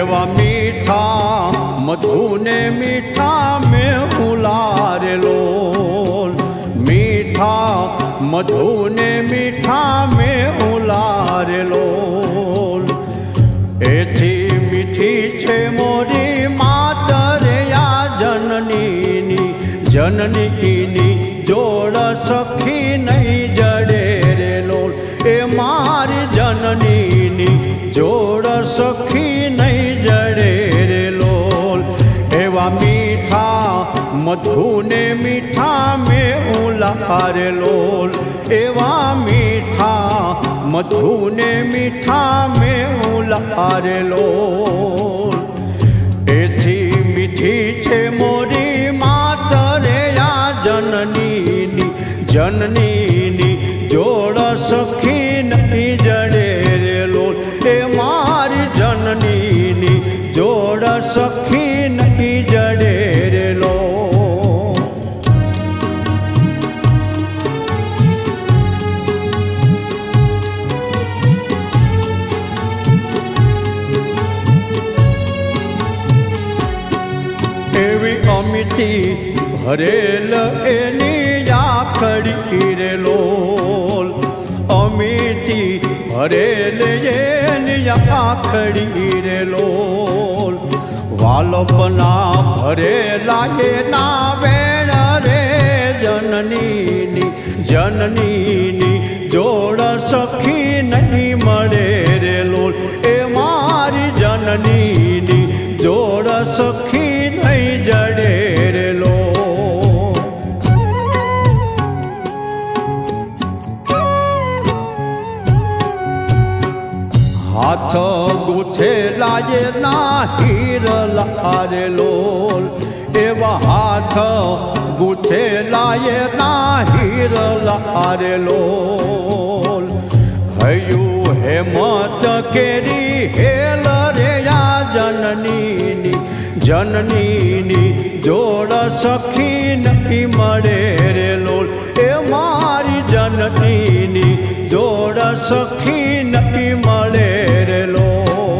एवा मीठा मधु ने मीठा में उलारे लोल, मीठा मधु ने मीठा में उलारे लोल। एथी मीठी छे मोरी मातर या जननी जननी जोड़ सखी नहीं जड़े रे लोल। ए मारी जननी जोड़ सखी नहीं जड़े रे लोल। एवा मीठा मधु ने मीठा में उलारे लोल, एवा मीठा मधु ने मीठा में उलारे लोल। एथी मीठी छे मोरी मातर या जननी जननी जोड़ सखी नहीं जड़े रे लोल। ए मारी जननी जोड़ सखी नहीं जड़े रे लोल। एवी अमिती भरेल एनी आखड़ी रे लोल, अमिती भरेल एनी आखड़ी रे लोल। वालपना भरेला ये ना वेण रे जननी जननी जोड़ सखी नहीं मरे रे लोल। ए मारी जननी जोड़ सखी नहीं जड़े रे लोल। हाथ गुथेला ये ना हीरला रे लोल, एवा हाथ गुथेला ये ना हीरला रे लोल। हयू हेमत केरी हेल रे या जननी जननी जोड़ सखी नहीं मरे रे लोल। ए मारी जननी जोड़ सखी नहीं मरे रे लोल।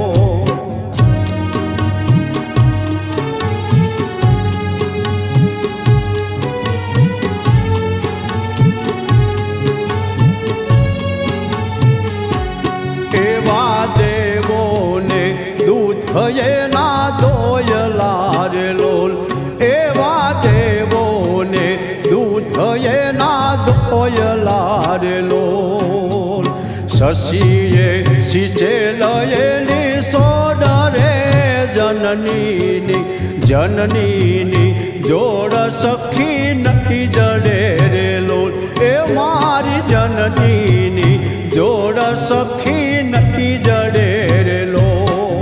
एवा देवो ने दूध ये ना दोयला रे लोल, एवा देवो ने दूध ये ना दोयला रे लोल। शशिये सिचेल ये सोड रे जननी जननी जोड़ सखी नहीं जड़े रे लोल। ए मारी जननी जोड़ सखी नहीं जड़े रे लोल।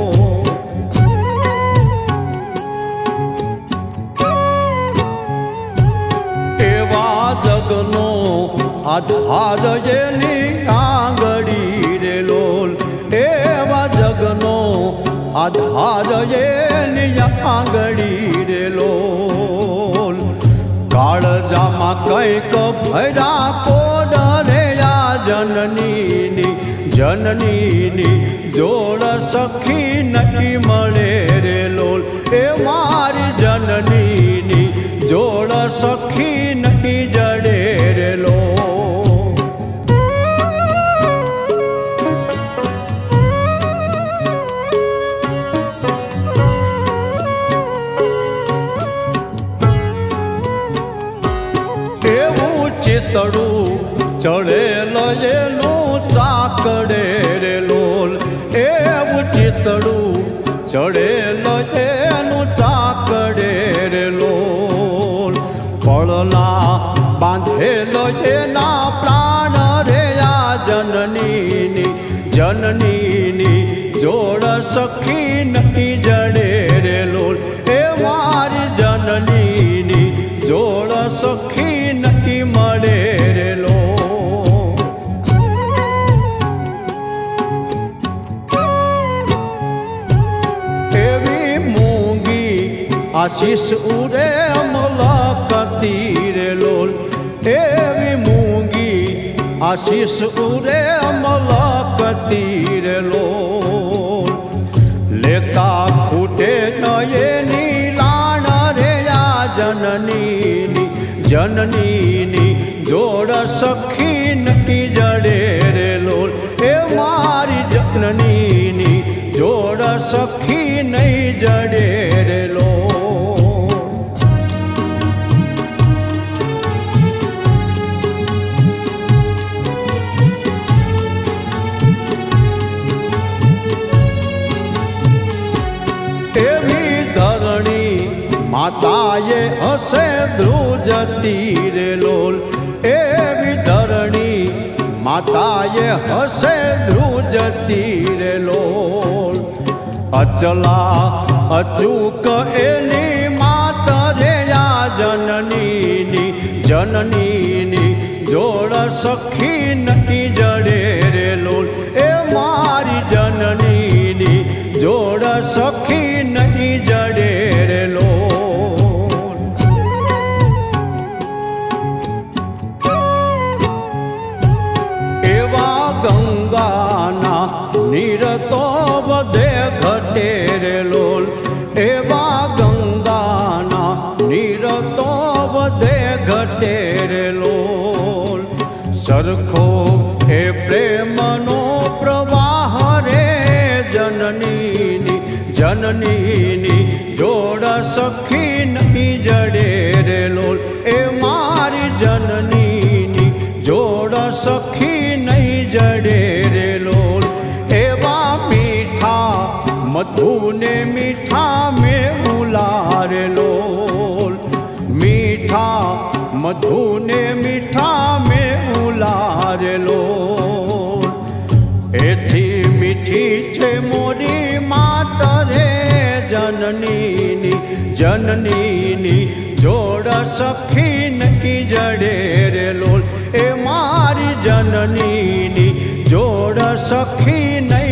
एवा जगनो आधार ये आंगड़ी रे लोल, एवा जगनो आधार ये आंगड़ी रे लोल। काल जामा कैक भैरा कोड रे या जननी जननी जोड़ सखी नहीं मरे रे लोल। ए मारी जननी जोड़ सखी नहीं जड़े रे लोल। एवं चितड़ू चढ़ेल एनु चाकड़े रे लोल, एवं चितड़ू चढ़ेल एनु चाकड़े रे लोल। पड़ला बांधेल एना प्राण रे या जननी जननी जोड़ सखी नहीं जड़े रे लोल। ए मारी जननी जोड़ सखी नहीं मरे रे लोल। एवी मूंगी आशीष उरे मुलाकाती रे लोल, एवी मूंगी आशीष उरे मुलाकाती रे लोल। लेता જ્ઞાનની જોડ સખી નહીં જડે રે લો એવી ધરણી માતાએ હશે ધ્રુજતી રે લોલ એવી ધરણી માતાએ હશે ધ્રુજતી રે લોલ અચલા અચૂક એની માત રે આ જનનીની જનનીની જોડ સખી નહીં જડે રે લોલ એ મારી જનનીની જોડ સખી નહીં જડે રે લોલ એવા ગંગાના નીર તો વધે ઘટે રે લોલ એવા ગંગાના નીર તો વધે ઘટે રે લોલ સરખો એ પ્રેમનો પ્રવાહ રે જનનીની જનનીની જોડ સખી નહીં જડે રે લોલ એ મારી જનનીની જોડ સખી નહીં જડે રે લોલ એવા મીઠા મધુને મીઠા મેં ઉલારે લોલ મીઠા મધુને મીઠા મેં ઉલારે લોલ એથી મીઠી છે મોરી માત રે જનનીની જનનીની જોડ સખી નહીં જડે રે લોલ એ મારી જનનીની જોડ સખી નહીં